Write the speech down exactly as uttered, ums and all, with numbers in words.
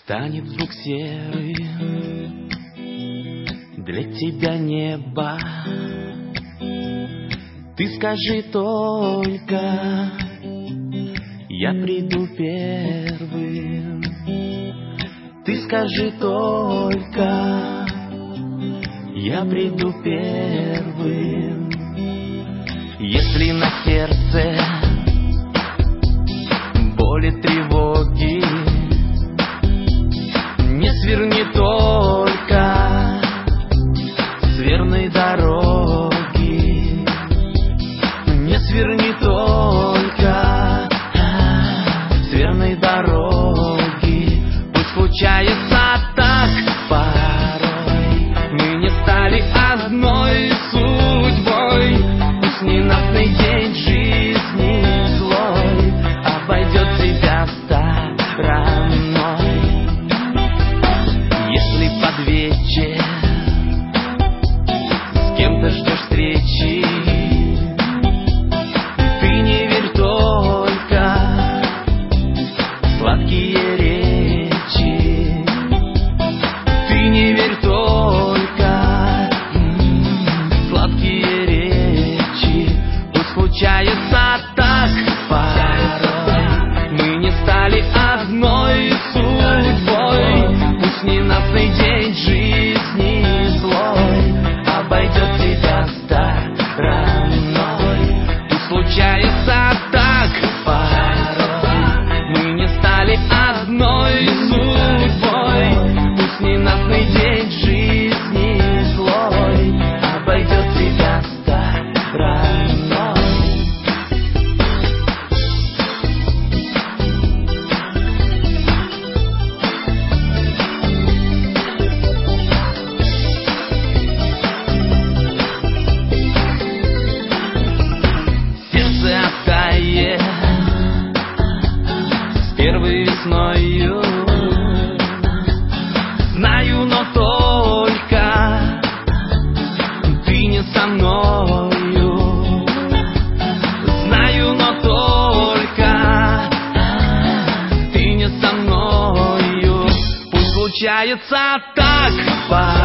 Станет вдруг серым для тебя небо. Ты скажи только, я приду первым. Ты скажи только, я приду первым. Если на сердце боли, тревоги, не сверни только с верной дороги. Не сверни только с верной дороги. Пусть случается так порой, мы не стали одной судьбой. Пусть ненастный день жизни злой обойдет тебя стороной. Если под вечер с кем-то ждешь встречи, ты не верь только в сладкие речи. Ты не верь только в сладкие речи. Пусть случается так порой, мы не стали одной судьбой. Пусть ненастный день жизни злой обойдет тебя стороной. Пусть случается так порой, мы не стали одной судьбой. Пусть ненастный день жизни злой обойдет тебя стороной. С первой весною знаю, но только ты не со мною. Знаю, но только ты не со мною. Пусть случается так.